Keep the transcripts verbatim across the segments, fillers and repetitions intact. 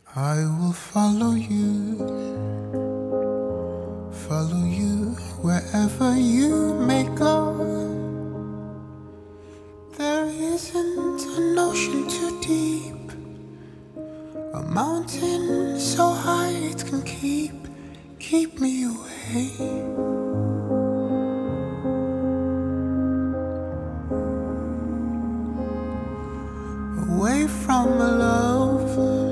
I will follow you, follow you wherever you may go. There isn't an ocean too deep, a mountain so high it can keep, keep me away. Away from a love.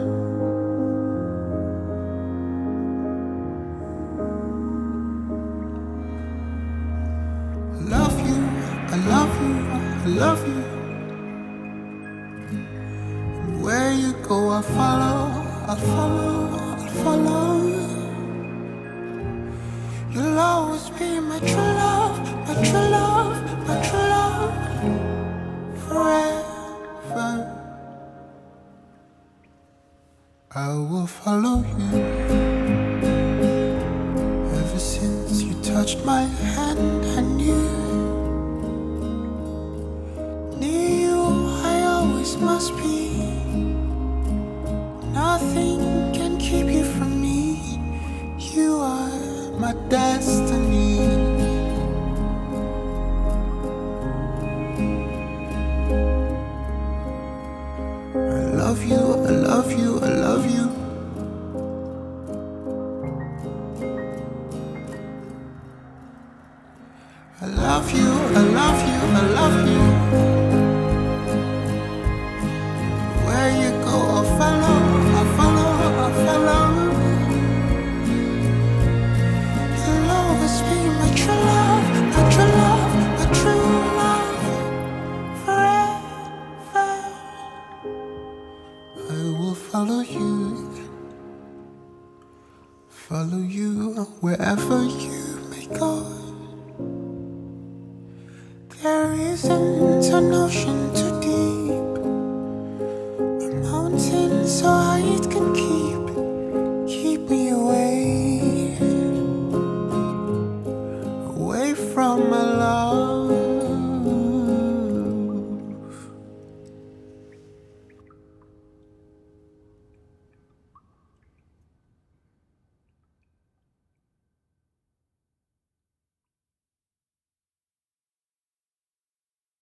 I love you, I love you, I love you. And where you go, I follow, I follow, I follow. You'll always be my true love, my true love, my true love. Forever I will follow you. Ever since you touched my hand, I knew, knew I always must be. Nothing can keep you from me. You are my destiny. I love you, I love you, I love you. I love you, I love you, I love you. Where you go, I'll follow, I'll follow, I'll follow. You'll always be my true love, my true love, my true love. Forever I will follow you, follow you wherever you may go. There isn't an ocean to